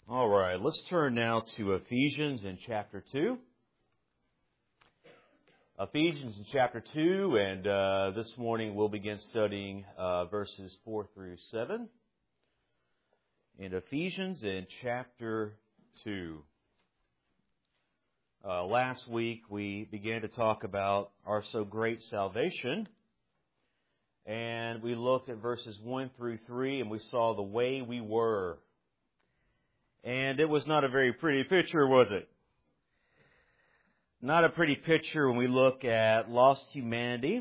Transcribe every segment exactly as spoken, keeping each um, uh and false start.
All right, let's turn now to Ephesians in chapter two. Ephesians in chapter two, and uh, this morning we'll begin studying uh, verses four through seven. In Ephesians in chapter two. Uh, last week we began to talk about our so great salvation, and we looked at verses one through three, and we saw the way we were. And it was not a very pretty picture, was it? Not a pretty picture when we look at lost humanity.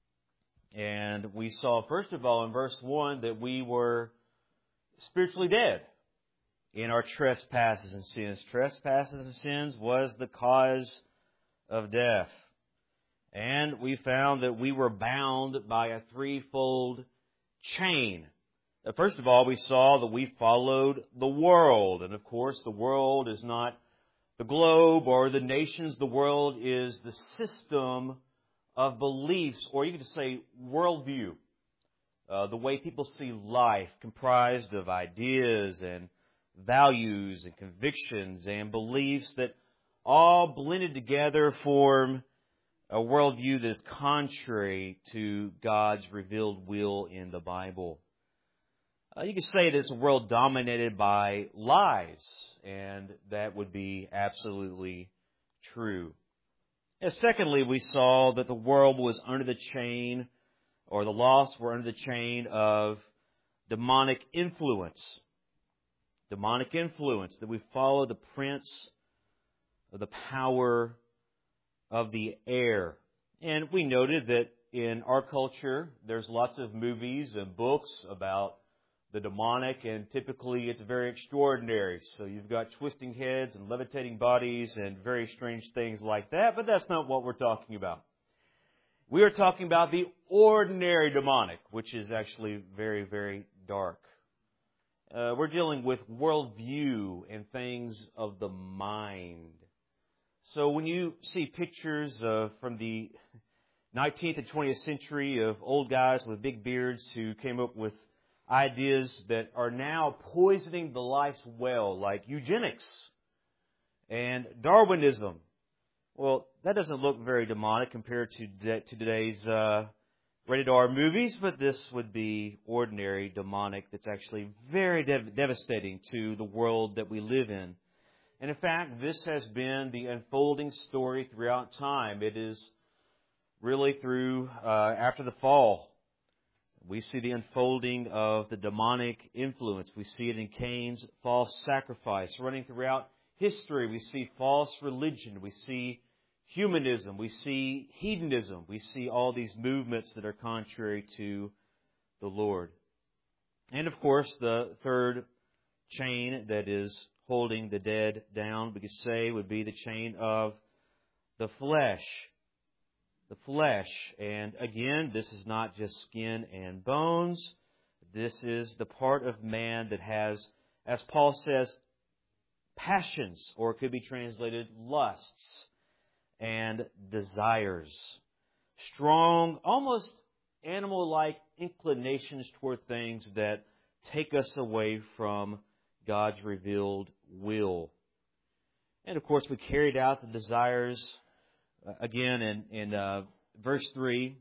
And we saw, first of all, in verse one, that we were spiritually dead in our trespasses and sins. Trespasses and sins was the cause of death. And we found that we were bound by a threefold chain. First of all, we saw that we followed the world. And of course, the world is not the globe or the nations. The world is the system of beliefs, or you could say worldview. Uh, the way people see life, comprised of ideas and values and convictions and beliefs that all blended together form a worldview that is contrary to God's revealed will in the Bible. Uh, you could say that it's a world dominated by lies, and that would be absolutely true. And secondly, we saw that the world was under the chain, or the lost were under the chain of demonic influence. Demonic influence, that we follow the prince of the power of the air. And we noted that in our culture, there's lots of movies and books about the demonic, and typically it's very extraordinary. So you've got twisting heads and levitating bodies and very strange things like that, but that's not what we're talking about. We are talking about the ordinary demonic, which is actually very, very dark. Uh, we're dealing with worldview and things of the mind. So when you see pictures uh, from the nineteenth and twentieth century of old guys with big beards who came up with ideas that are now poisoning the life's well, like eugenics and Darwinism. Well, that doesn't look very demonic compared to to today's uh, rated R movies, but this would be ordinary demonic that's actually very dev- devastating to the world that we live in. And in fact, this has been the unfolding story throughout time. It is really through uh, after the fall. We see the unfolding of the demonic influence. We see it in Cain's false sacrifice. Running throughout history, we see false religion. We see humanism. We see hedonism. We see all these movements that are contrary to the Lord. And of course, the third chain that is holding the dead down, we could say, would be the chain of the flesh. The flesh. And again, this is not just skin and bones. This is the part of man that has, as Paul says, passions, or it could be translated lusts and desires. Strong, almost animal-like inclinations toward things that take us away from God's revealed will. And of course, we carried out the desires again, in, in uh, verse three,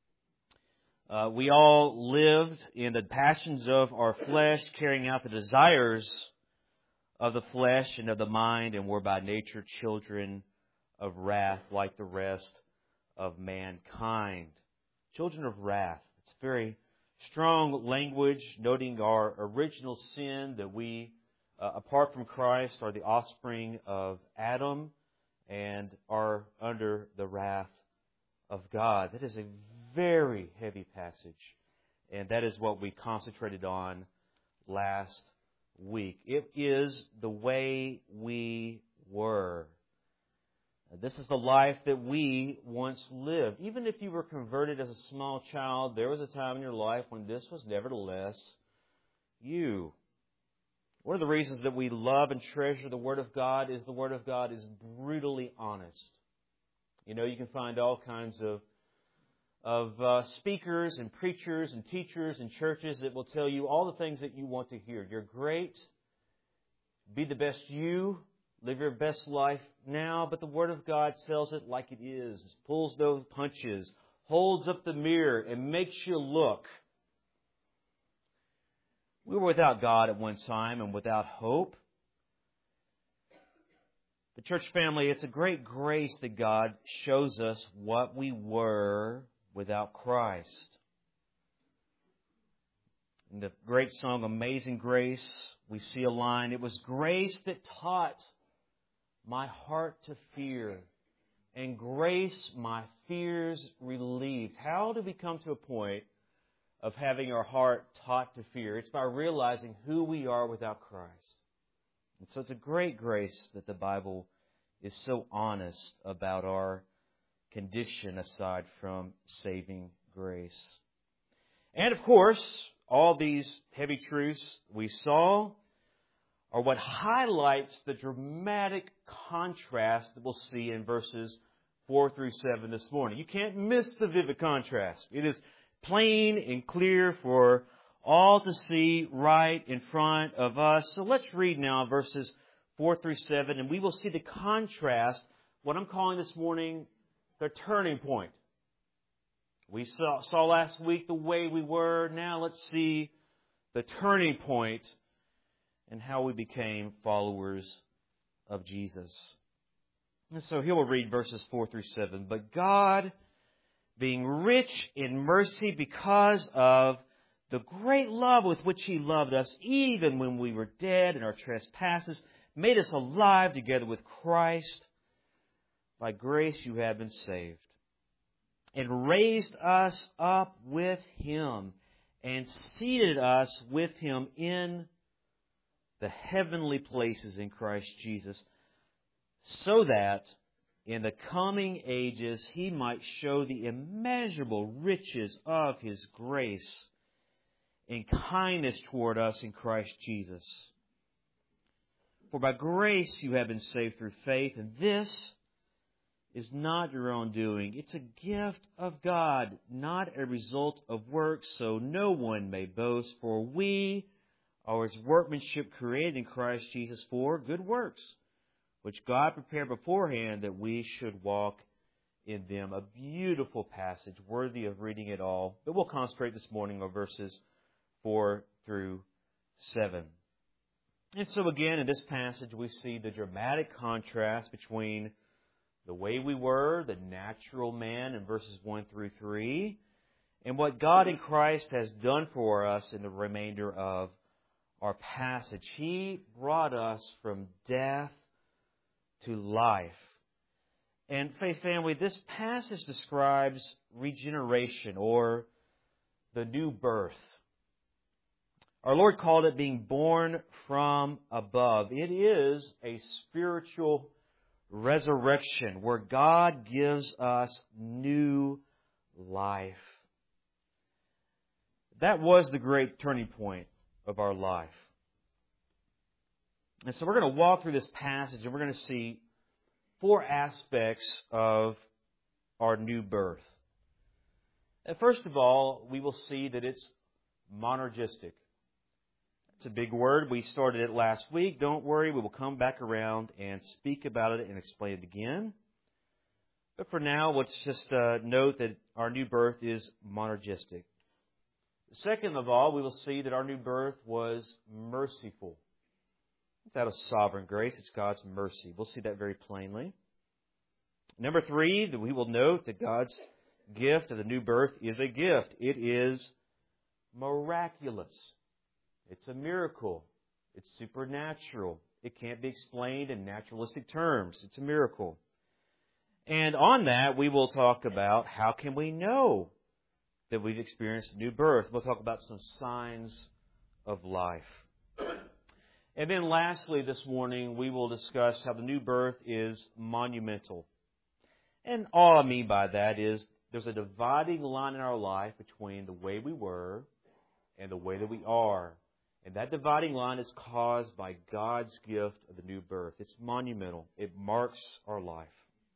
uh, we all lived in the passions of our flesh, carrying out the desires of the flesh and of the mind, and were by nature children of wrath like the rest of mankind. Children of wrath. It's very strong language, noting our original sin, that we, uh, apart from Christ, are the offspring of Adam, and are under the wrath of God. That is a very heavy passage, and that is what we concentrated on last week. It is the way we were. This is the life that we once lived. Even if you were converted as a small child, there was a time in your life when this was nevertheless you. One of the reasons that we love and treasure the Word of God is the Word of God is brutally honest. You know, you can find all kinds of of uh, speakers and preachers and teachers and churches that will tell you all the things that you want to hear. You're great. be the best you, live your best life now, but the Word of God tells it like it is, pulls those punches, holds up the mirror, and makes you look. We were without God at one time and without hope. The church family, it's a great grace that God shows us what we were without Christ. In the great song, Amazing Grace, we see a line, it was grace that taught my heart to fear, and grace my fears relieved. How do we come to a point of having our heart taught to fear? It's by realizing who we are without Christ. And so it's a great grace that the Bible is so honest about our condition aside from saving grace. And of course, all these heavy truths we saw are what highlights the dramatic contrast that we'll see in verses four through seven this morning. You can't miss the vivid contrast. It is plain and clear for all to see right in front of us. So let's read now verses four through seven, and we will see the contrast, what I'm calling this morning the turning point. We saw, saw last week the way we were. Now let's see the turning point and how we became followers of Jesus. And so here we'll read verses four through seven. But God, being rich in mercy because of the great love with which He loved us, even when we were dead in our trespasses, made us alive together with Christ. By grace you have been saved. And raised us up with Him and seated us with Him in the heavenly places in Christ Jesus, so that in the coming ages He might show the immeasurable riches of His grace and kindness toward us in Christ Jesus. For by grace you have been saved through faith, and this is not your own doing. It's a gift of God, not a result of works, so no one may boast. For we are His workmanship created in Christ Jesus for good works, which God prepared beforehand that we should walk in them. A beautiful passage, worthy of reading it all. But we'll concentrate this morning on verses four through seven. And so again, in this passage, we see the dramatic contrast between the way we were, the natural man in verses one through three, and what God in Christ has done for us in the remainder of our passage. He brought us from death to life. And faith family, this passage describes regeneration or the new birth. Our Lord called it being born from above. It is a spiritual resurrection where God gives us new life. That was the great turning point of our life. And so we're going to walk through this passage and we're going to see four aspects of our new birth. And first of all, we will see that it's monergistic. It's a big word. We started it last week. Don't worry, we will come back around and speak about it and explain it again. But for now, let's just uh, note that our new birth is monergistic. Second of all, we will see that our new birth was merciful. It's out of sovereign grace. It's God's mercy. We'll see that very plainly. Number three, that we will note that God's gift of the new birth is a gift. It is miraculous. It's a miracle. It's supernatural. It can't be explained in naturalistic terms. It's a miracle. And on that, we will talk about how can we know that we've experienced a new birth. We'll talk about some signs of life. And then lastly this morning, we will discuss how the new birth is monumental. And all I mean by that is there's a dividing line in our life between the way we were and the way that we are. And that dividing line is caused by God's gift of the new birth. It's monumental. It marks our life.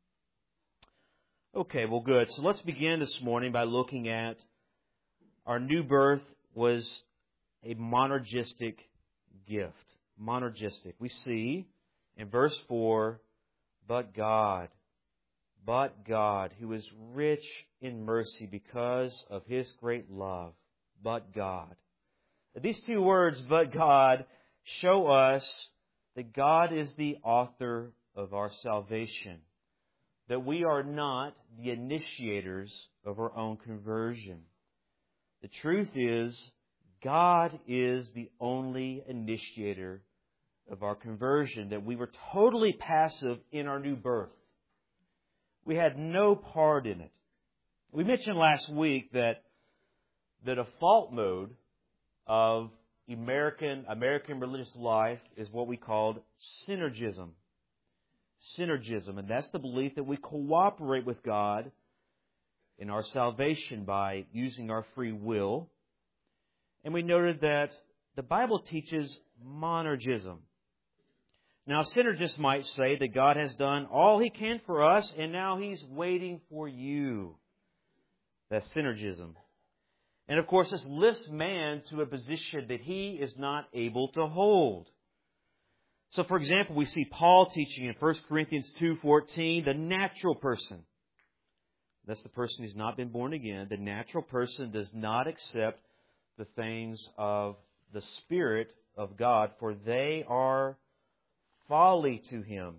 Okay, well, good. So let's begin this morning by looking at our new birth was a monergistic gift. monergistic. We see in verse four, but God, but God, who is rich in mercy because of His great love, but God. These two words, but God, show us that God is the author of our salvation, that we are not the initiators of our own conversion. The truth is, God is the only initiator of our conversion, that we were totally passive in our new birth. We had no part in it. We mentioned last week that the default mode of American American religious life is what we called synergism. Synergism, and that's the belief that we cooperate with God in our salvation by using our free will. And we noted that the Bible teaches monergism. Now, synergists might say that God has done all He can for us, and now He's waiting for you. That's synergism. And of course, this lifts man to a position that he is not able to hold. So, for example, we see Paul teaching in First Corinthians two fourteen, the natural person. That's the person who's not been born again. The natural person does not accept the things of the Spirit of God, for they are folly to him.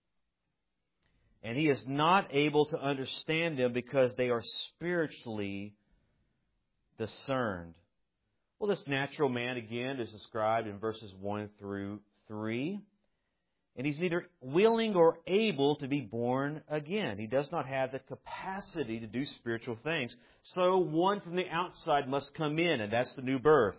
And he is not able to understand them because they are spiritually discerned. Well, this natural man, again, is described in verses one through three. And he's neither willing or able to be born again. He does not have the capacity to do spiritual things. So one from the outside must come in, and that's the new birth.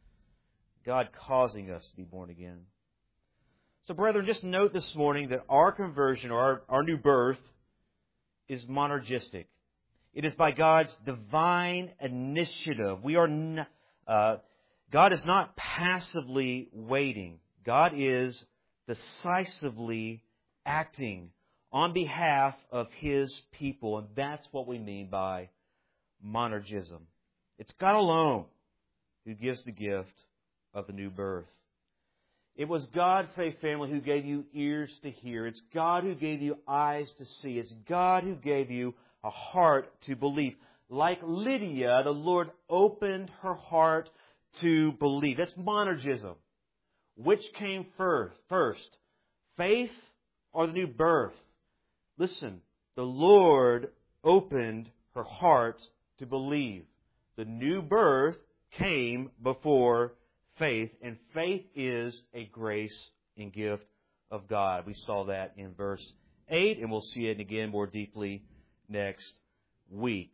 God causing us to be born again. So, brethren, just note this morning that our conversion, or our, our new birth, is monergistic. It is by God's divine initiative. We are n- uh, God is not passively waiting. God is decisively acting on behalf of His people. And that's what we mean by monergism. It's God alone who gives the gift of the new birth. It was God, Faith Family, who gave you ears to hear. It's God who gave you eyes to see. It's God who gave you a heart to believe. Like Lydia, the Lord opened her heart to believe. That's monergism. Which came first? First, faith or the new birth? Listen, the Lord opened her heart to believe. The new birth came before faith, and faith is a grace and gift of God. We saw that in verse eight, and we'll see it again more deeply next week.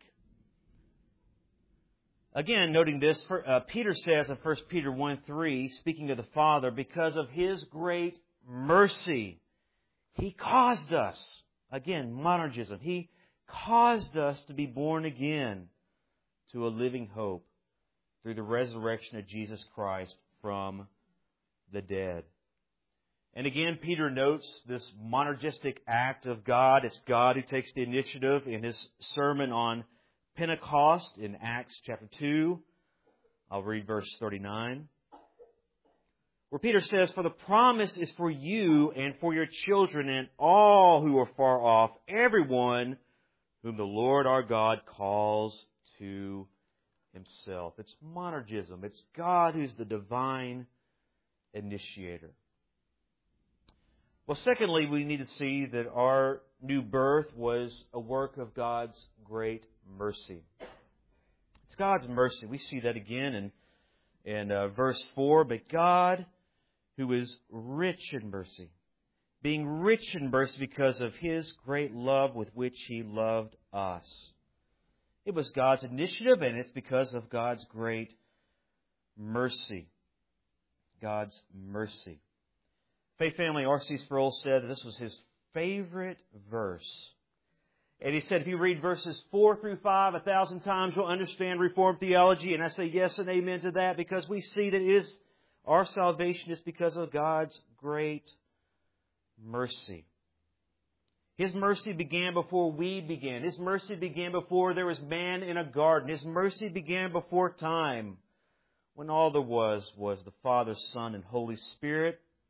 Again, noting this, uh, Peter says in First Peter one three, speaking of the Father, because of His great mercy, He caused us, again, monergism, He caused us to be born again to a living hope through the resurrection of Jesus Christ from the dead. And again, Peter notes this monergistic act of God. It's God who takes the initiative in His sermon on Pentecost in Acts chapter two. I'll read verse thirty-nine. Where Peter says, "For the promise is for you and for your children and all who are far off, everyone whom the Lord our God calls to Himself." It's monergism. It's God who's the divine initiator. Well, secondly, we need to see that our new birth was a work of God's great mercy. It's God's mercy. We see that again in, in uh, verse four. But God, who is rich in mercy, being rich in mercy because of His great love with which He loved us. It was God's initiative, and it's because of God's great mercy. God's mercy. Faith Family, R C Sproul said that this was his favorite verse. And he said, if you read verses four through five a thousand times, you'll understand Reformed theology. And I say yes and amen to that, because we see that it is, our salvation is because of God's great mercy. His mercy began before we began. His mercy began before there was man in a garden. His mercy began before time, when all there was was the Father, Son, and Holy Spirit.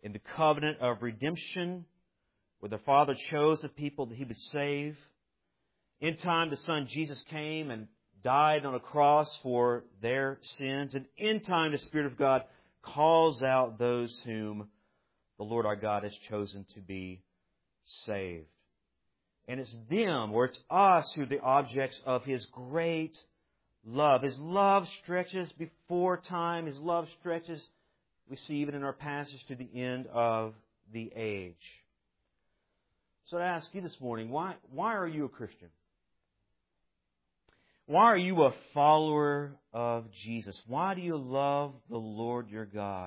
in the covenant of redemption, where the Father chose a people that He would save. In time, the Son Jesus came and died on a cross for their sins. And in time, the Spirit of God calls out those whom the Lord our God has chosen to be saved. And it's them, or it's us, who are the objects of His great love. His love stretches before time. His love stretches, we see even in our passage, to the end of the age. So I ask you this morning, why, why are you a Christian? Why are you a follower of Jesus? Why do you love the Lord your God?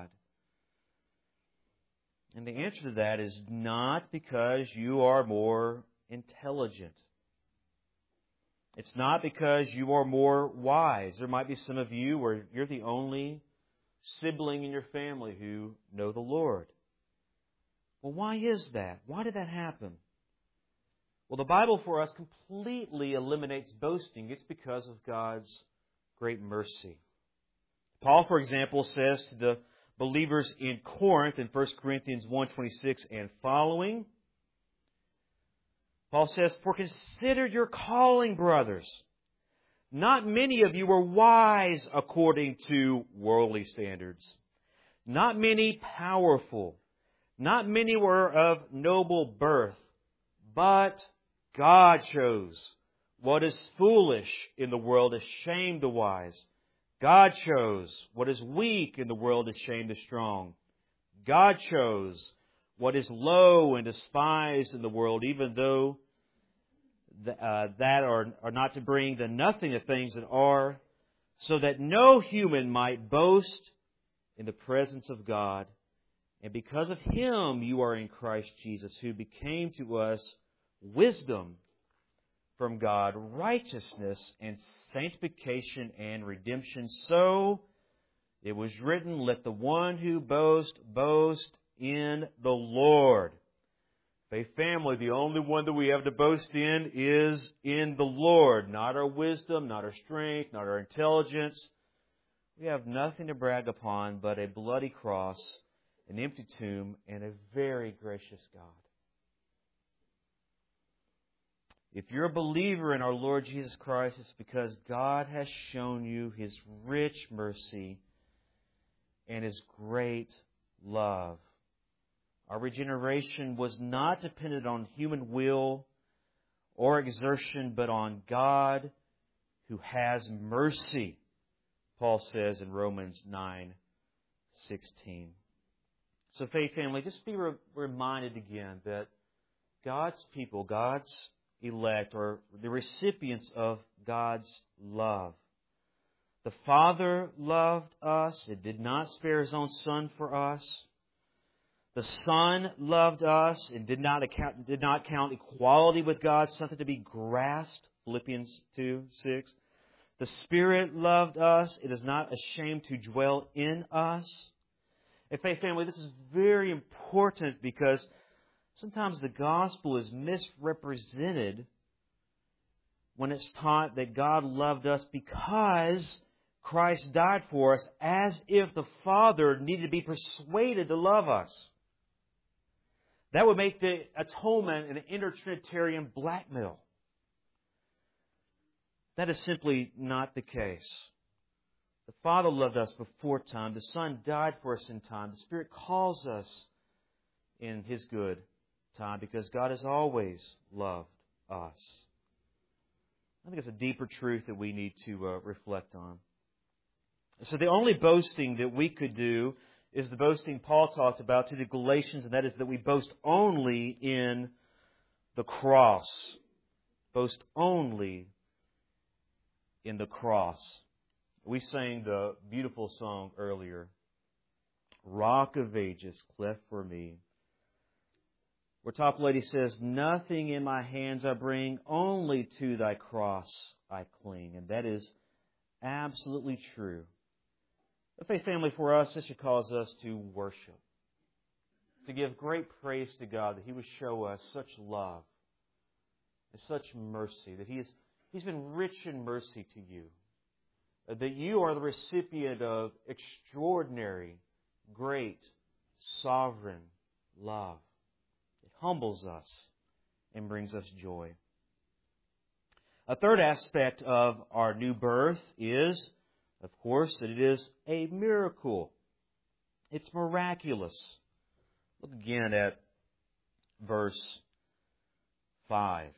And the answer to that is not because you are more intelligent. It's not because you are more wise. There might be some of you where you're the only sibling in your family who know the Lord. Well, why is that? Why did that happen? Well, the Bible for us completely eliminates boasting. It's because of God's great mercy. Paul, for example, says to the believers in Corinth in First Corinthians one twenty-six and following, Paul says, "For consider your calling, brothers. Not many of you were wise according to worldly standards. Not many powerful. Not many were of noble birth. But God chose what is foolish in the world to shame the wise. God chose what is weak in the world to shame the strong. God chose what is low and despised in the world, even though uh, that are, are not to bring the nothing of things that are, so that no human might boast in the presence of God. And because of Him you are in Christ Jesus, who became to us wisdom from God, righteousness and sanctification and redemption. So it was written, let the one who boasts, boast in the Lord." Faith family, the only one that we have to boast in is in the Lord. Not our wisdom, not our strength, not our intelligence. We have nothing to brag upon but a bloody cross, an empty tomb, and a very gracious God. If you're a believer in our Lord Jesus Christ, it's because God has shown you His rich mercy and His great love. Our regeneration was not dependent on human will or exertion, but on God who has mercy, Paul says in Romans nine sixteen. So, faith family, just be re- reminded again that God's people, God's elect, are the recipients of God's love. The Father loved us. It did not spare His own Son for us. The Son loved us and did not account, did not count equality with God something to be grasped. Philippians two six. The Spirit loved us. It is not ashamed to dwell in us. And faith family, this is very important because sometimes the gospel is misrepresented when it's taught that God loved us because Christ died for us, as if the Father needed to be persuaded to love us. That would make the atonement an inter-Trinitarian blackmail. That is simply not the case. The Father loved us before time. The Son died for us in time. The Spirit calls us in His good time because God has always loved us. I think it's a deeper truth that we need to uh, reflect on. So the only boasting that we could do is the boasting Paul talked about to the Galatians, and that is that we boast only in the cross. Boast only in the cross. We sang the beautiful song earlier, Rock of Ages, cleft for me. Where Top Lady says, nothing in my hands I bring, only to Thy cross I cling. And that is absolutely true. The faith family, for us, this should cause us to worship, to give great praise to God that He would show us such love and such mercy, that He is, He's been rich in mercy to you, that you are the recipient of extraordinary, great, sovereign love. It humbles us and brings us joy. A third aspect of our new birth is, of course, that it is a miracle. It's miraculous. Look again at verse five,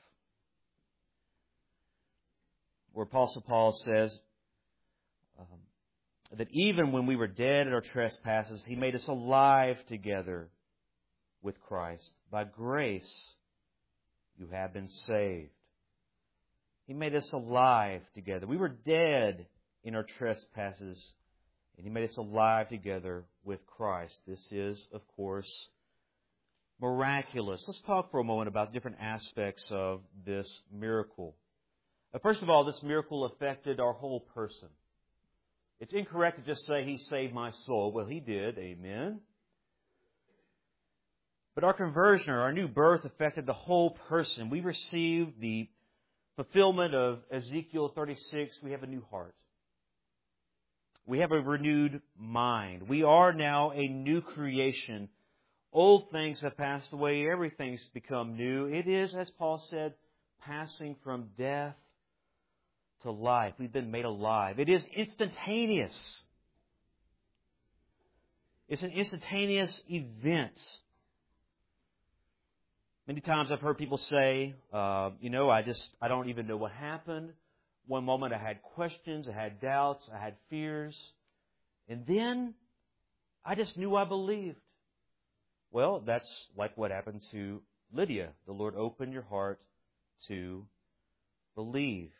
where Apostle Paul says um, that even when we were dead in our trespasses, He made us alive together with Christ. By grace you have been saved. He made us alive together. We were dead in our trespasses, and He made us alive together with Christ. This is, of course, miraculous. Let's talk for a moment about different aspects of this miracle. First of all, this miracle affected our whole person. It's incorrect to just say He saved my soul. Well, He did. Amen. But our conversion, or our new birth, affected the whole person. We received the fulfillment of Ezekiel thirty-six. We have a new heart. We have a renewed mind. We are now a new creation. Old things have passed away. Everything's become new. It is, as Paul said, passing from death to life. We've been made alive. It is instantaneous. It's an instantaneous event. Many times I've heard people say, uh, you know, I just, I don't even know what happened. One moment I had questions, I had doubts, I had fears. And then I just knew I believed. Well, that's like what happened to Lydia. The Lord opened your heart to believe.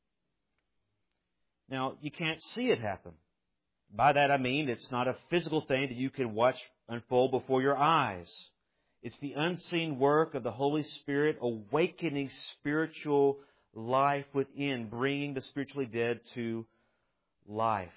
Now, you can't see it happen. By that I mean it's not a physical thing that you can watch unfold before your eyes. It's the unseen work of the Holy Spirit awakening spiritual life within, bringing the spiritually dead to life.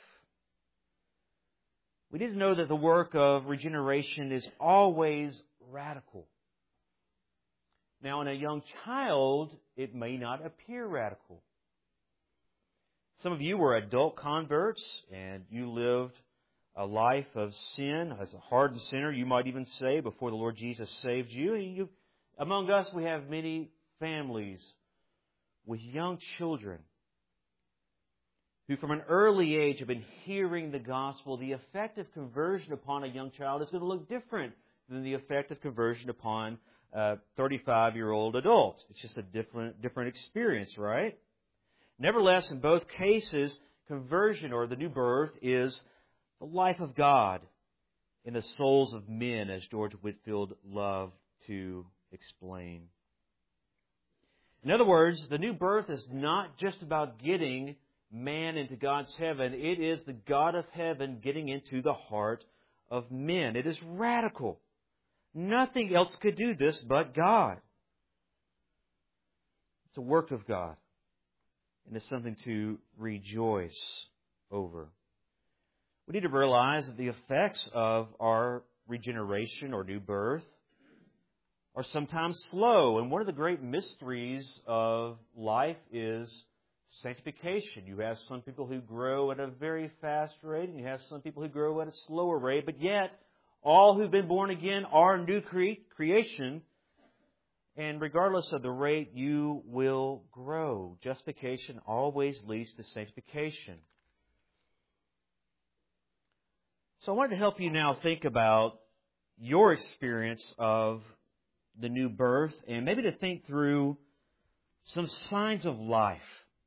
We need to know that the work of regeneration is always radical. Now, in a young child, it may not appear radical. Some of you were adult converts, and you lived a life of sin as a hardened sinner, you might even say, before the Lord Jesus saved you. you. Among us, we have many families with young children who from an early age have been hearing the gospel. The effect of conversion upon a young child is going to look different than the effect of conversion upon a thirty-five-year-old adult. It's just a different, different experience, right? Nevertheless, in both cases, conversion or the new birth is the life of God in the souls of men, as George Whitefield loved to explain. In other words, the new birth is not just about getting man into God's heaven. It is the God of heaven getting into the heart of men. It is radical. Nothing else could do this but God. It's a work of God. And it's something to rejoice over. We need to realize that the effects of our regeneration or new birth are sometimes slow. And one of the great mysteries of life is sanctification. You have some people who grow at a very fast rate, and you have some people who grow at a slower rate. But yet, all who've been born again are new cre- creation. And regardless of the rate, you will grow. Justification always leads to sanctification. So I wanted to help you now think about your experience of the new birth and maybe to think through some signs of life.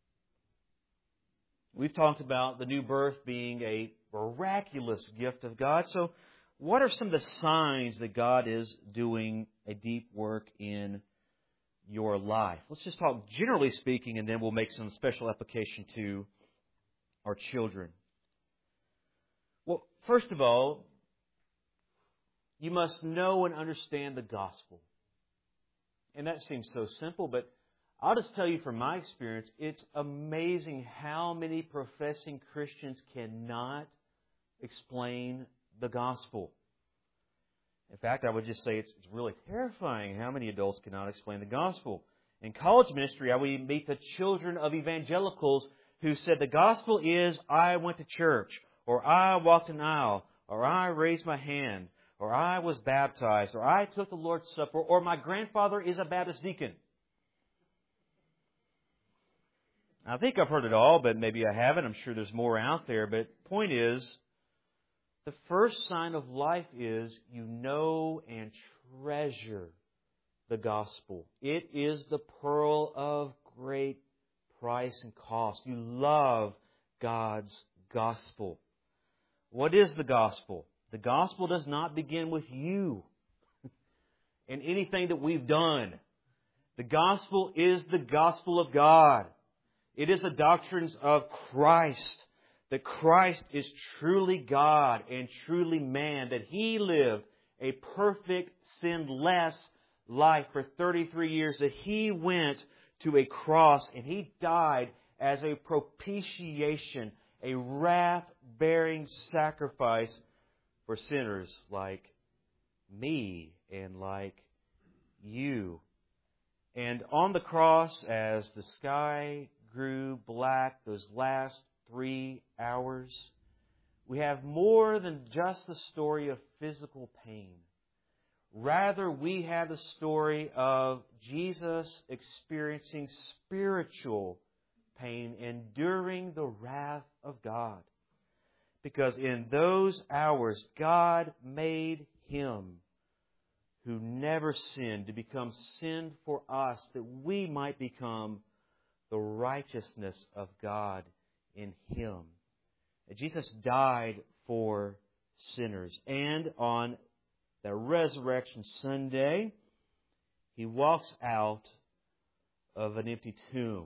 We've talked about the new birth being a miraculous gift of God. So what are some of the signs that God is doing a deep work in your life? Let's just talk generally speaking, and then we'll make some special application to our children. Well, first of all, you must know and understand the gospel. And that seems so simple, but I'll just tell you from my experience, it's amazing how many professing Christians cannot explain the gospel. In fact, I would just say it's, it's really terrifying how many adults cannot explain the gospel. In college ministry, I would meet the children of evangelicals who said the gospel is, I went to church, or I walked an aisle, or I raised my hand, or I was baptized, or I took the Lord's Supper, or my grandfather is a Baptist deacon. I think I've heard it all, but maybe I haven't. I'm sure there's more out there. But the point is, the first sign of life is you know and treasure the gospel. It is the pearl of great price and cost. You love God's gospel. What is the gospel? The gospel does not begin with you and anything that we've done. The gospel is the gospel of God. It is the doctrines of Christ. That Christ is truly God and truly man. That He lived a perfect, sinless life for thirty-three years. That He went to a cross and He died as a propitiation, a wrath-bearing sacrifice for sinners like me and like you. And on the cross, as the sky grew black those last three hours, we have more than just the story of physical pain. Rather, we have the story of Jesus experiencing spiritual pain, enduring the wrath of God. Because in those hours, God made Him who never sinned to become sin for us, that we might become the righteousness of God in Him. And Jesus died for sinners. And on that Resurrection Sunday, He walks out of an empty tomb.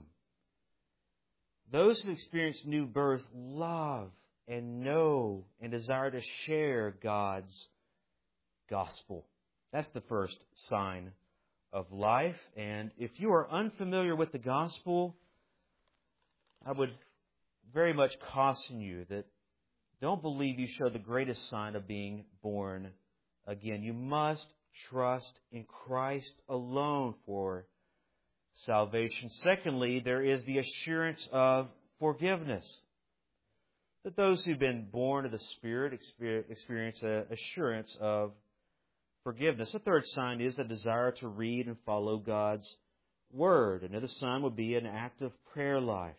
Those who experience new birth love and know and desire to share God's gospel. That's the first sign of life. And if you are unfamiliar with the gospel, I would very much caution you that don't believe you show the greatest sign of being born again. You must trust in Christ alone for salvation. Secondly, there is the assurance of forgiveness. That those who've been born of the Spirit experience an assurance of forgiveness. The third sign is a desire to read and follow God's Word. Another sign would be an active prayer life.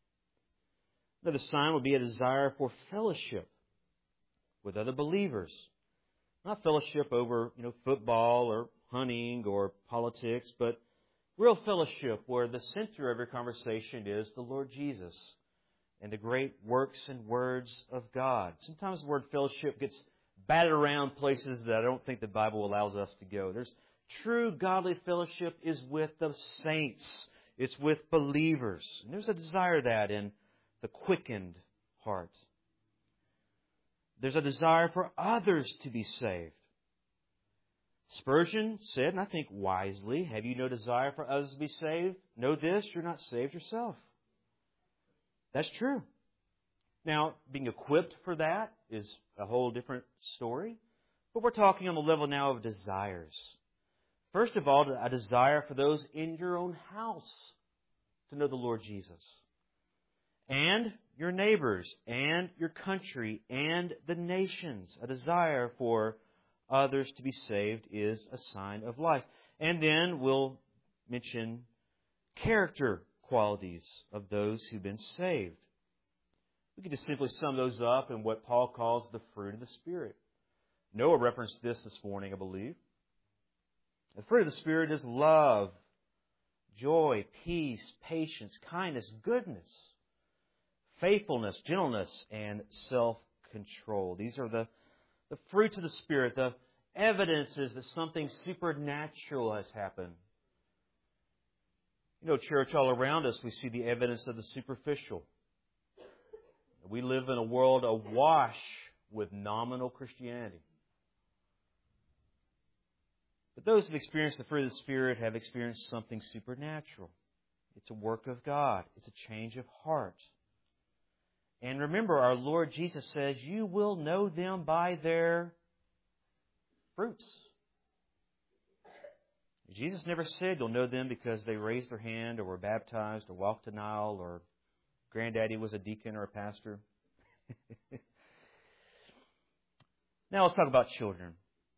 Another sign would be a desire for fellowship with other believers. Not fellowship over, you know, football or hunting or politics, but real fellowship where the center of your conversation is the Lord Jesus and the great works and words of God. Sometimes the word fellowship gets batted around places that I don't think the Bible allows us to go. There's true godly fellowship is with the saints. It's with believers. And there's a desire that in the quickened heart. There's a desire for others to be saved. Spurgeon said, and I think wisely, have you no desire for others to be saved? Know this, you're not saved yourself. That's true. Now, being equipped for that is a whole different story. But we're talking on the level now of desires. First of all, a desire for those in your own house to know the Lord Jesus. And your neighbors, and your country, and the nations. A desire for others to be saved is a sign of life. And then we'll mention character qualities of those who've been saved. We can just simply sum those up in what Paul calls the fruit of the Spirit. Noah referenced this this morning, I believe. The fruit of the Spirit is love, joy, peace, patience, kindness, goodness, faithfulness, gentleness, and self-control. These are the, the fruits of the Spirit, the evidences that something supernatural has happened. You know, church, all around us, we see the evidence of the superficial. We live in a world awash with nominal Christianity. But those who have experienced the fruit of the Spirit have experienced something supernatural. It's a work of God. It's a change of heart. And remember, our Lord Jesus says, you will know them by their fruits. Jesus never said you'll know them because they raised their hand or were baptized or walked an aisle or granddaddy was a deacon or a pastor. Now let's talk about children.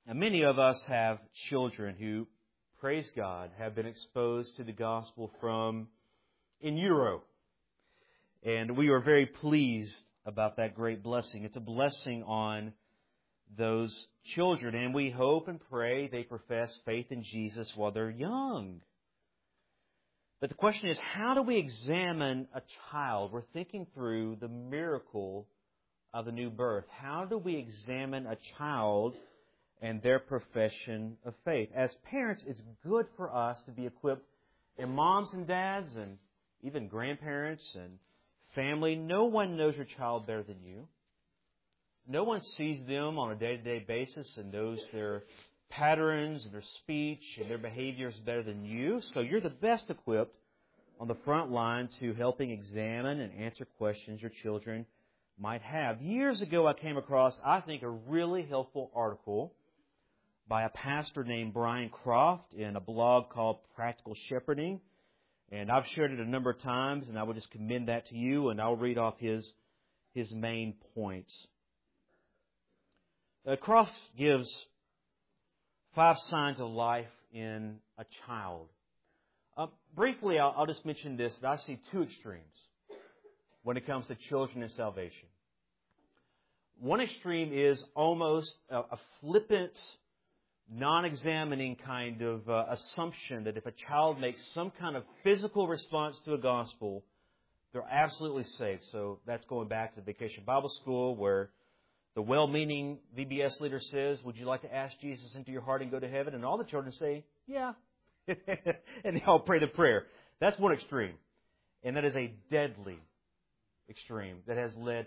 Now, many of us have children who, praise God, have been exposed to the gospel from in utero. And we are very pleased about that great blessing. It's a blessing on those children, and we hope and pray they profess faith in Jesus while they're young. But the question is, how do we examine a child? We're thinking through the miracle of the new birth. How do we examine a child and their profession of faith? As parents, it's good for us to be equipped, and moms and dads and even grandparents and family, no one knows your child better than you. No one sees them on a day-to-day basis and knows their patterns and their speech and their behaviors better than you. So you're the best equipped on the front line to helping examine and answer questions your children might have. Years ago, I came across, I think, a really helpful article by a pastor named Brian Croft in a blog called Practical Shepherding. And I've shared it a number of times, and I will just commend that to you, and I'll read off his, his main points. Uh, Croft gives five signs of life in a child. Uh, briefly, I'll, I'll just mention this, that I see two extremes when it comes to children and salvation. One extreme is almost a, a flippant, non-examining kind of uh, assumption that if a child makes some kind of physical response to a gospel, they're absolutely saved. So that's going back to Vacation Bible School, where the well-meaning V B S leader says, would you like to ask Jesus into your heart and go to heaven? And all the children say, yeah. And they all pray the prayer. That's one extreme. And that is a deadly extreme that has led,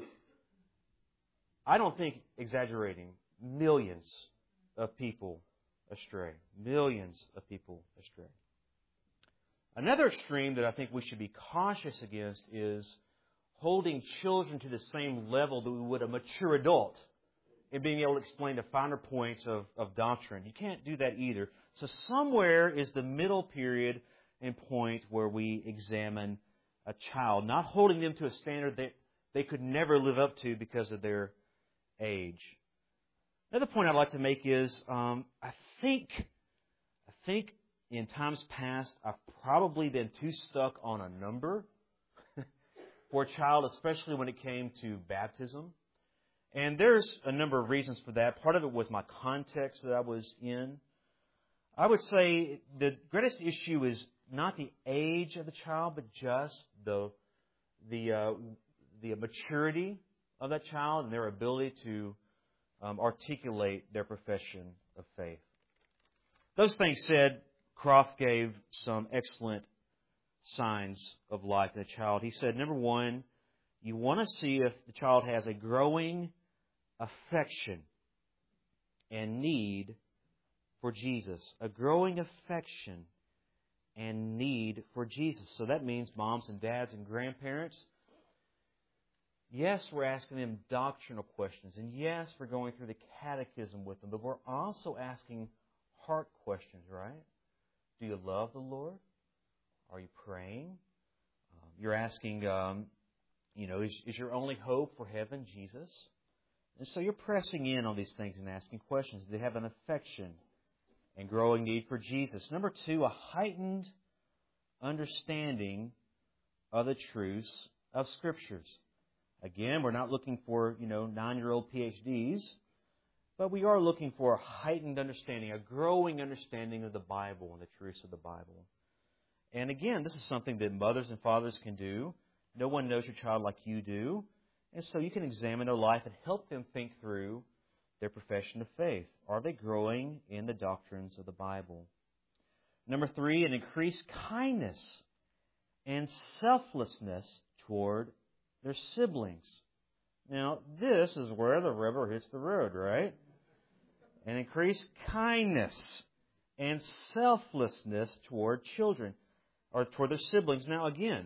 I don't think exaggerating, millions of people astray. Millions of people astray. Another extreme that I think we should be cautious against is holding children to the same level that we would a mature adult in being able to explain the finer points of, of doctrine. You can't do that either. So somewhere is the middle period and point where we examine a child, not holding them to a standard that they could never live up to because of their age. Another point I'd like to make is um, I think I think in times past I've probably been too stuck on a number for a child, especially when it came to baptism. And there's a number of reasons for that. Part of it was my context that I was in. I would say the greatest issue is not the age of the child, but just the the uh, the maturity of that child and their ability to um, articulate their profession of faith. Those things said, Croft gave some excellent signs of life in a child. He said, number one, you want to see if the child has a growing affection and need for Jesus. A growing affection and need for Jesus. So that means moms and dads and grandparents. Yes, we're asking them doctrinal questions. And yes, we're going through the catechism with them. But we're also asking heart questions, right? Do you love the Lord? Are you praying? Um, you're asking, um, you know, is, is your only hope for heaven Jesus? And so you're pressing in on these things and asking questions. They have an affection and growing need for Jesus. Number two, a heightened understanding of the truths of Scriptures. Again, we're not looking for, you know, nine-year-old P H Ds, but we are looking for a heightened understanding, a growing understanding of the Bible and the truths of the Bible. And again, this is something that mothers and fathers can do. No one knows your child like you do. And so you can examine their life and help them think through their profession of faith. Are they growing in the doctrines of the Bible? Number three, an increased kindness and selflessness toward their siblings. Now, this is where the rubber hits the road, right? An increased kindness and selflessness toward children, or toward their siblings. Now, again,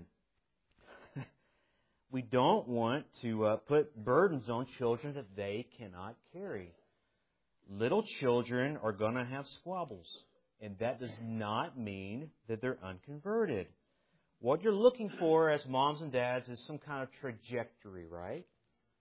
we don't want to uh, put burdens on children that they cannot carry. Little children are going to have squabbles, and that does not mean that they're unconverted. What you're looking for as moms and dads is some kind of trajectory, right?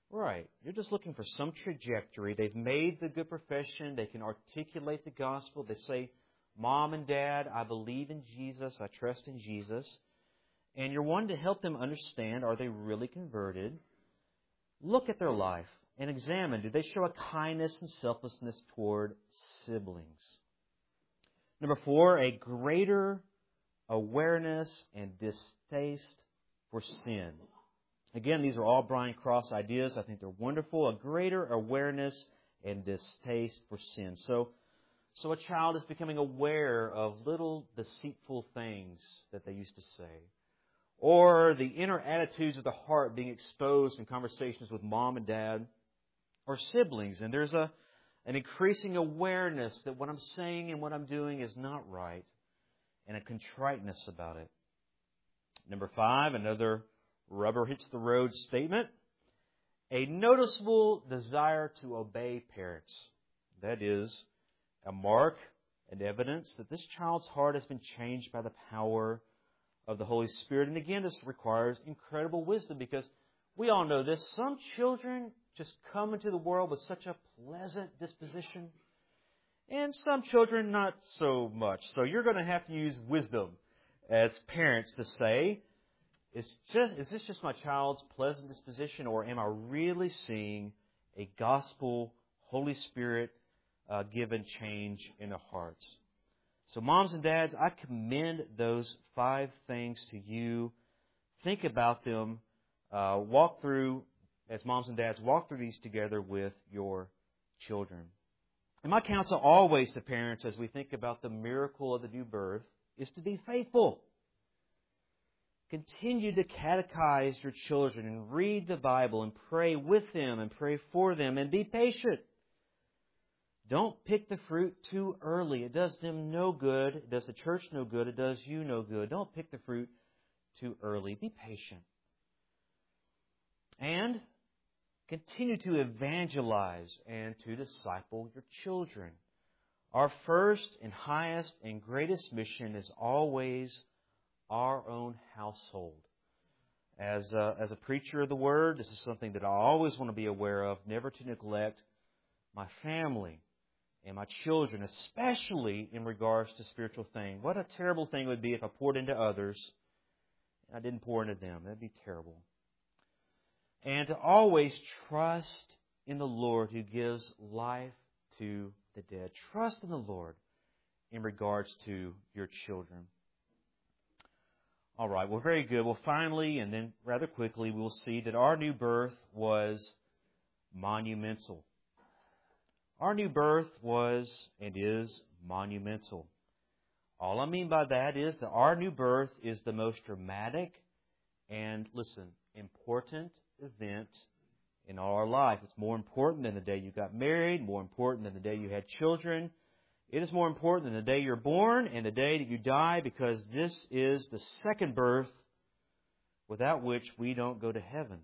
Right. You're just looking for some trajectory. They've made the good profession. They can articulate the gospel. They say, Mom and Dad, I believe in Jesus. I trust in Jesus. And you're wanting to help them understand, are they really converted? Look at their life and examine, do they show a kindness and selflessness toward siblings? Number four, a greater awareness and distaste for sin. Again, these are all Brian Cross ideas. I think they're wonderful. A greater awareness and distaste for sin. So, so a child is becoming aware of little deceitful things that they used to say. Or the inner attitudes of the heart being exposed in conversations with mom and dad or siblings. And there's a an increasing awareness that what I'm saying and what I'm doing is not right. And a contriteness about it. Number five, another rubber hits the road statement. A noticeable desire to obey parents. That is a mark and evidence that this child's heart has been changed by the power of the Holy Spirit. And again, this requires incredible wisdom because we all know this. Some children just come into the world with such a pleasant disposition. And some children not so much. So you're going to have to use wisdom as parents to say, is, just, is this just my child's pleasant disposition, or am I really seeing a gospel, Holy Spirit uh, given change in the hearts? So moms and dads, I commend those five things to you. Think about them. Uh, walk through, as moms and dads, walk through these together with your children. And my counsel always to parents as we think about the miracle of the new birth is to be faithful. Continue to catechize your children and read the Bible and pray with them and pray for them and be patient. Don't pick the fruit too early. It does them no good. It does the church no good. It does you no good. Don't pick the fruit too early. Be patient. And continue to evangelize and to disciple your children. Our first and highest and greatest mission is always our own household. As a, as a preacher of the Word, this is something that I always want to be aware of, never to neglect my family and my children, especially in regards to spiritual things. What a terrible thing it would be if I poured into others and I didn't pour into them. That would be terrible. And to always trust in the Lord who gives life to the dead. Trust in the Lord in regards to your children. All right, well, very good. Well, finally, and then rather quickly, we'll see that our new birth was monumental. Our new birth was and is monumental. All I mean by that is that our new birth is the most dramatic and, listen, important event in all our life. It's more important than the day you got married, more important than the day you had children. It is more important than the day you're born and the day that you die, because this is the second birth without which we don't go to heaven.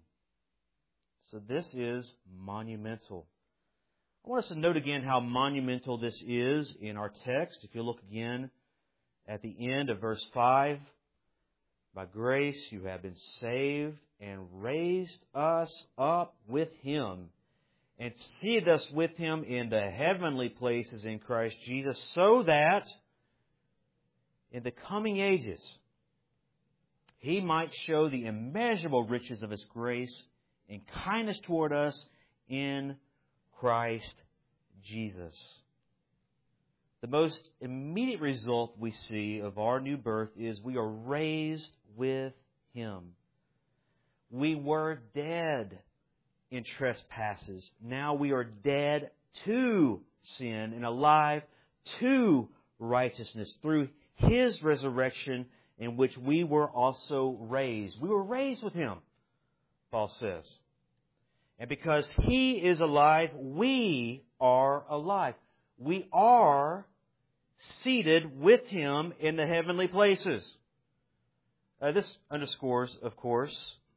So this is monumental. I want us to note again how monumental this is in our text. If you look again at the end of verse five, by grace you have been saved and raised us up with Him and seated us with Him in the heavenly places in Christ Jesus, so that in the coming ages He might show the immeasurable riches of His grace and kindness toward us in Christ Jesus. The most immediate result we see of our new birth is we are raised with Him. We were dead in trespasses. Now we are dead to sin and alive to righteousness through His resurrection, in which we were also raised. We were raised with Him, Paul says. And because He is alive, we are alive. We are seated with Him in the heavenly places. Uh, this underscores, of course,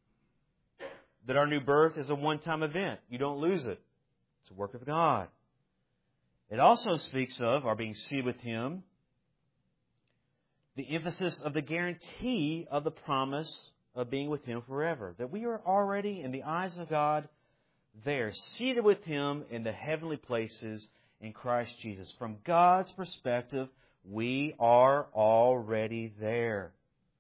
that our new birth is a one-time event. You don't lose it. It's a work of God. It also speaks of our being seated with Him, the emphasis of the guarantee of the promise of being with Him forever. That we are already, in the eyes of God, there, seated with Him in the heavenly places in Christ Jesus. From God's perspective, we are already there.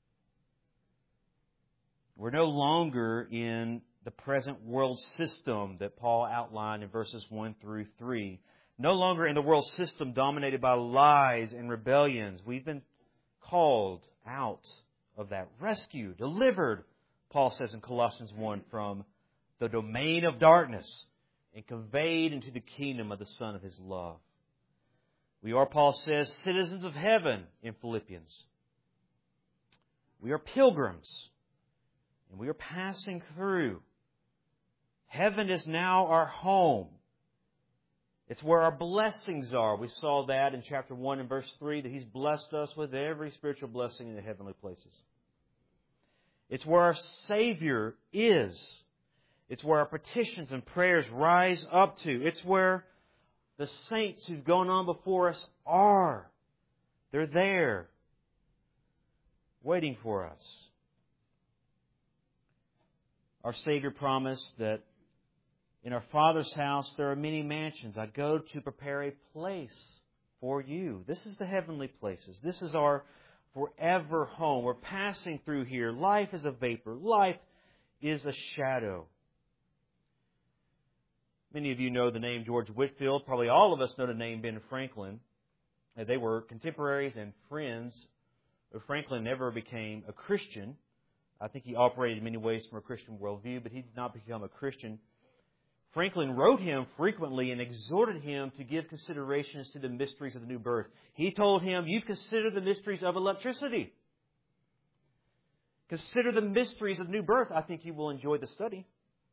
We're no longer in the present world system that Paul outlined in verses one through three. No longer in the world system dominated by lies and rebellions. We've been called out of that, rescued, delivered, Paul says in Colossians one, from the domain of darkness and conveyed into the kingdom of the Son of His love. We are, Paul says, citizens of heaven in Philippians. We are pilgrims, and we are passing through. Heaven is now our home. It's where our blessings are. We saw that in chapter one and verse three, that He's blessed us with every spiritual blessing in the heavenly places. It's where our Savior is. It's where our petitions and prayers rise up to. It's where the saints who've gone on before us are. They're there, waiting for us. Our Savior promised that in our Father's house there are many mansions. I go to prepare a place for you. This is the heavenly places. This is our forever home. We're passing through here. Life is a vapor. Life is a shadow. Many of you know the name George Whitefield. Probably all of us know the name Ben Franklin. They were contemporaries and friends. Franklin never became a Christian. I think he operated in many ways from a Christian worldview, but he did not become a Christian. Franklin wrote him frequently and exhorted him to give considerations to the mysteries of the new birth. He told him, you've considered the mysteries of electricity. Consider the mysteries of new birth. I think you will enjoy the study.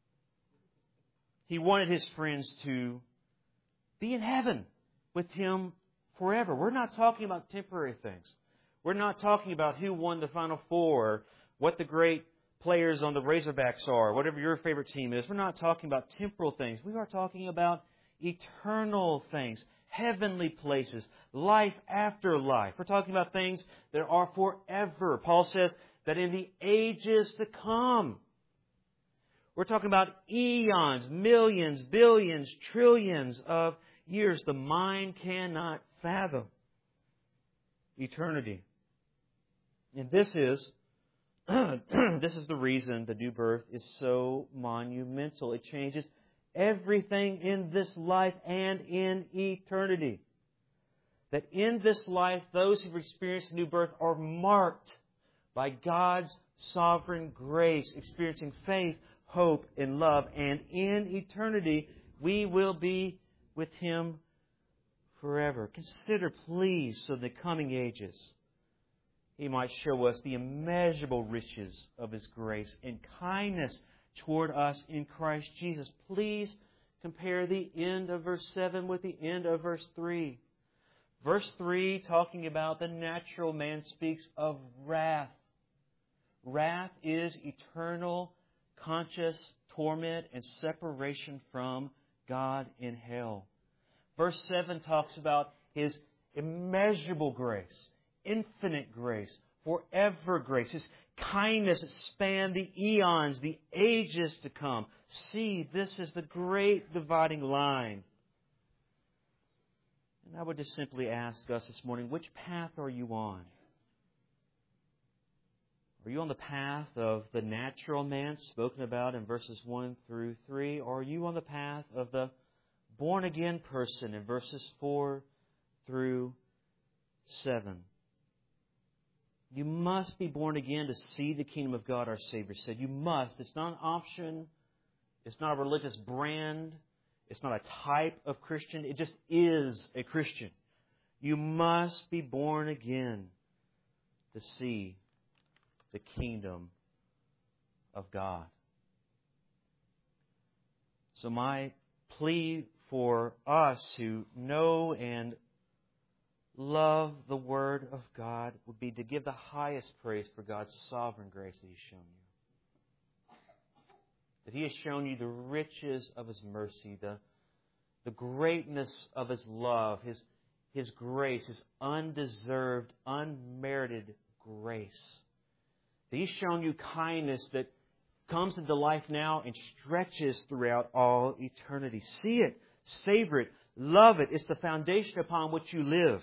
He wanted his friends to be in heaven with Him forever. We're not talking about temporary things. We're not talking about who won the Final Four, or what the great players on the Razorbacks are, whatever your favorite team is. We're not talking about temporal things. We are talking about eternal things, heavenly places, life after life. We're talking about things that are forever. Paul says that in the ages to come. We're talking about eons, millions, billions, trillions of years. The mind cannot fathom eternity. And this is this is the reason the new birth is so monumental. It changes everything in this life and in eternity. That in this life, those who've experienced the new birth are marked by God's sovereign grace, experiencing faith, hope, and love. And in eternity, we will be with Him forever. Consider, please, so the coming ages, He might show us the immeasurable riches of His grace and kindness toward us in Christ Jesus. Please compare the end of verse seven with the end of verse three. Verse three, talking about the natural man, speaks of wrath. Wrath is eternal, conscious torment and separation from God in hell. Verse seven talks about His immeasurable grace, infinite grace, forever grace, His kindness that span the eons, the ages to come. See, this is the great dividing line. And I would just simply ask us this morning, which path are you on? Are you on the path of the natural man spoken about in verses one through three? Or are you on the path of the born-again person in verses four through seven? You must be born again to see the kingdom of God, our Savior said. You must. It's not an option. It's not a religious brand. It's not a type of Christian. It just is a Christian. You must be born again to see the kingdom of God. So my plea for us who know and love the Word of God would be to give the highest praise for God's sovereign grace that He's shown you. That He has shown you the riches of His mercy, the, the greatness of His love, His, His grace, His undeserved, unmerited grace. That He's shown you kindness that comes into life now and stretches throughout all eternity. See it, savor it, love it. It's the foundation upon which you live.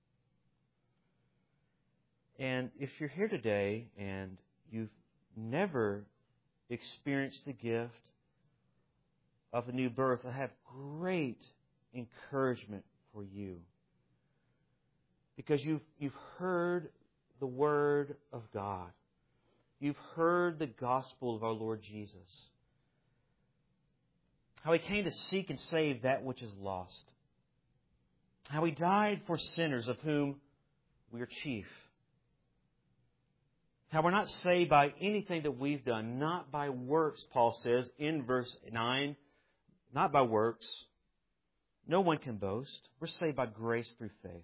And if you're here today and you've never experienced the gift of the new birth, I have great encouragement for you. Because you've, you've heard the Word of God. You've heard the gospel of our Lord Jesus. How He came to seek and save that which is lost. How He died for sinners, of whom we are chief. How we're not saved by anything that we've done, not by works, Paul says in verse nine, not by works. No one can boast. We're saved by grace through faith.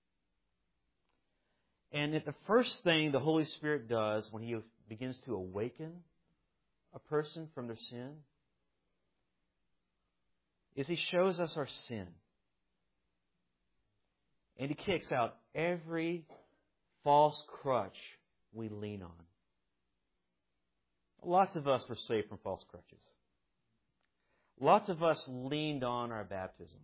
And the first thing the Holy Spirit does when He begins to awaken a person from their sin is He shows us our sin. And He kicks out every false crutch we lean on. Lots of us were saved from false crutches. Lots of us leaned on our baptism.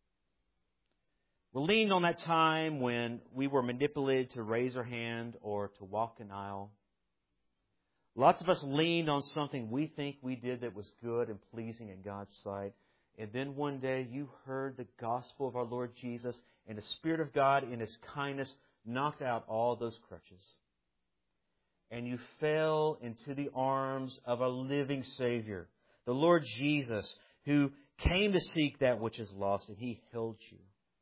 We leaned on that time when we were manipulated to raise our hand or to walk an aisle. Lots of us leaned on something we think we did that was good and pleasing in God's sight. And then one day you heard the gospel of our Lord Jesus, and the Spirit of God in His kindness knocked out all those crutches. And you fell into the arms of a living Savior, the Lord Jesus, who came to seek that which is lost, and He held you.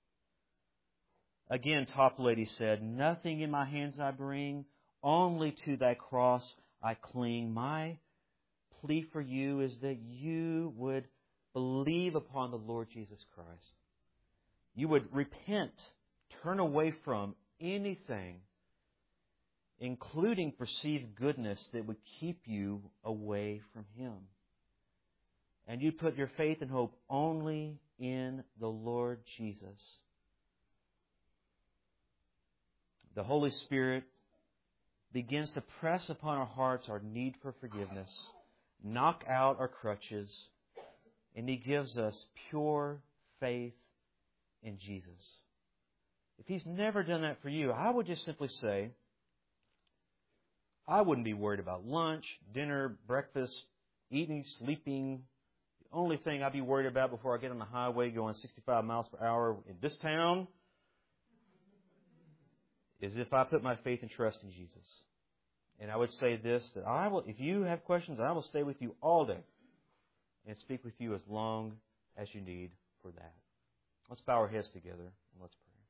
Again, Toplady said, "Nothing in my hands I bring, only to Thy cross I cling. My plea for you is that you would believe upon the Lord Jesus Christ. You would repent, turn away from anything, including perceived goodness that would keep you away from Him. And you put your faith and hope only in the Lord Jesus." The Holy Spirit begins to press upon our hearts our need for forgiveness, knock out our crutches, and He gives us pure faith in Jesus. If He's never done that for you, I would just simply say, I wouldn't be worried about lunch, dinner, breakfast, eating, sleeping. The only thing I'd be worried about before I get on the highway going sixty-five miles per hour in this town is if I put my faith and trust in Jesus. And I would say this, that I will, if you have questions, I will stay with you all day and speak with you as long as you need for that. Let's bow our heads together and let's pray.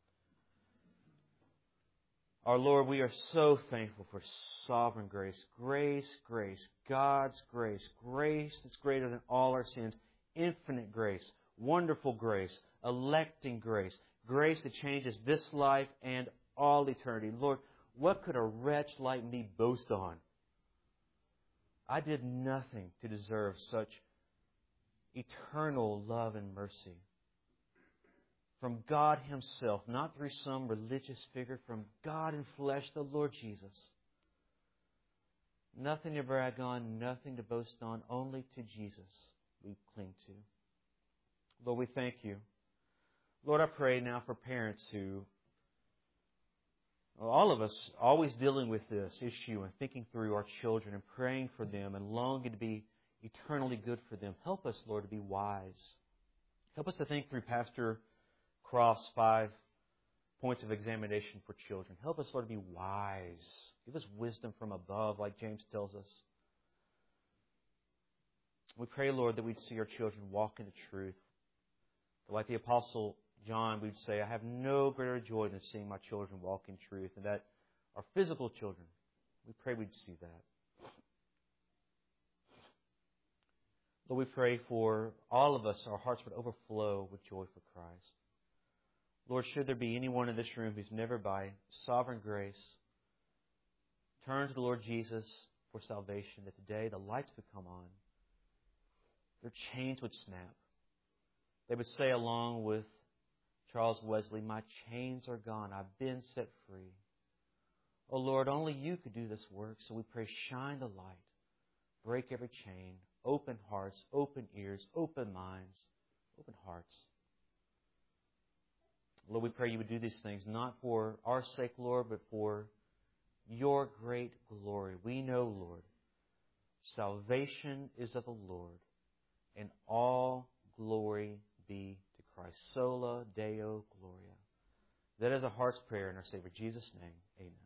Our Lord, we are so thankful for sovereign grace. Grace, grace, God's grace. Grace that's greater than all our sins. Infinite grace. Wonderful grace. Electing grace. Grace that changes this life and all eternity. Lord, what could a wretch like me boast on? I did nothing to deserve such eternal love and mercy from God Himself, not through some religious figure, from God in flesh, the Lord Jesus. Nothing to brag on, nothing to boast on, only to Jesus we cling to. Lord, we thank You. Lord, I pray now for parents who, well, all of us, always dealing with this issue and thinking through our children and praying for them and longing to be eternally good for them. Help us, Lord, to be wise. Help us to think through Pastor Cross' five points of examination for children. Help us, Lord, to be wise. Give us wisdom from above, like James tells us. We pray, Lord, that we'd see our children walk in the truth. Like the Apostle John, we'd say, I have no greater joy than seeing my children walk in truth, and that our physical children, we pray we'd see that. Lord, we pray for all of us, our hearts would overflow with joy for Christ. Lord, should there be anyone in this room who's never by sovereign grace turned to the Lord Jesus for salvation, that today the lights would come on, their chains would snap. They would say along with Charles Wesley, my chains are gone, I've been set free. Oh Lord, only You could do this work, so we pray shine the light break every chain, open hearts, open ears, open minds, open hearts. Lord, we pray You would do these things not for our sake, Lord, but for Your great glory. We know, Lord, salvation is of the Lord, and all glory be to Christ. Sola Deo Gloria. That is our heart's prayer in our Savior Jesus' name. Amen.